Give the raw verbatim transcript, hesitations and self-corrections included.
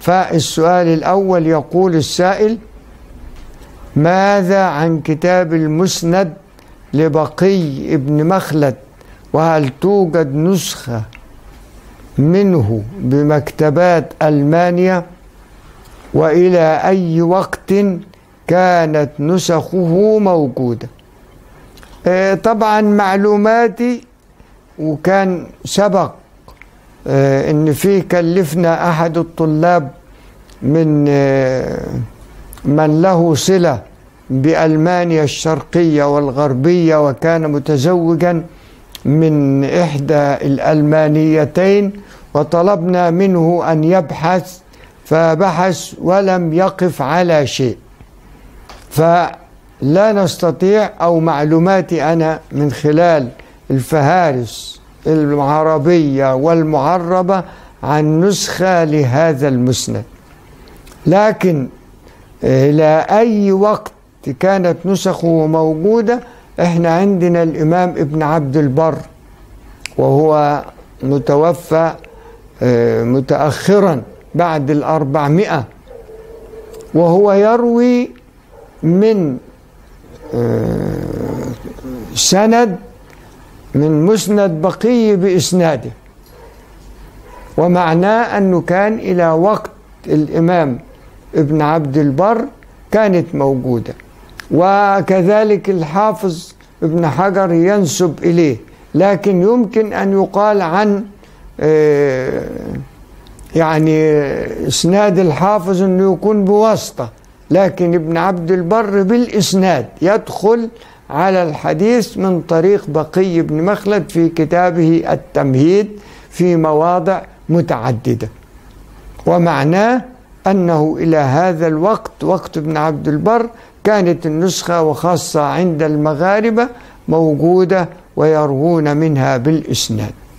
فالسؤال الأول يقول السائل: ماذا عن كتاب المسند لبقي ابن مخلد؟ وهل توجد نسخة منه بمكتبات ألمانيا؟ وإلى أي وقت كانت نسخه موجودة؟ طبعا معلوماتي، وكان سبق ان في كلفنا احد الطلاب من من له صلة بألمانيا الشرقية والغربية، وكان متزوجا من إحدى الألمانيتين، وطلبنا منه أن يبحث، فبحث ولم يقف على شيء. فلا نستطيع، أو معلوماتي أنا من خلال الفهارس العربية والمعربة، عن نسخة لهذا المسند. لكن إلى أي وقت كانت نسخه موجودة؟ إحنا عندنا الإمام ابن عبد البر، وهو متوفى متأخرا بعد الأربعمائة، وهو يروي من سند من مسند بقي بإسناده، ومعناه أنه كان إلى وقت الإمام ابن عبد البر كانت موجودة. وكذلك الحافظ ابن حجر ينسب إليه، لكن يمكن أن يقال عن يعني إسناد الحافظ أنه يكون بواسطة، لكن ابن عبد البر بالإسناد يدخل على الحديث من طريق بقي بن مخلد في كتابه التمهيد في مواضع متعددة. ومعناه أنه إلى هذا الوقت، وقت ابن عبد البر، كانت النسخة وخاصة عند المغاربة موجودة ويروون منها بالإسناد.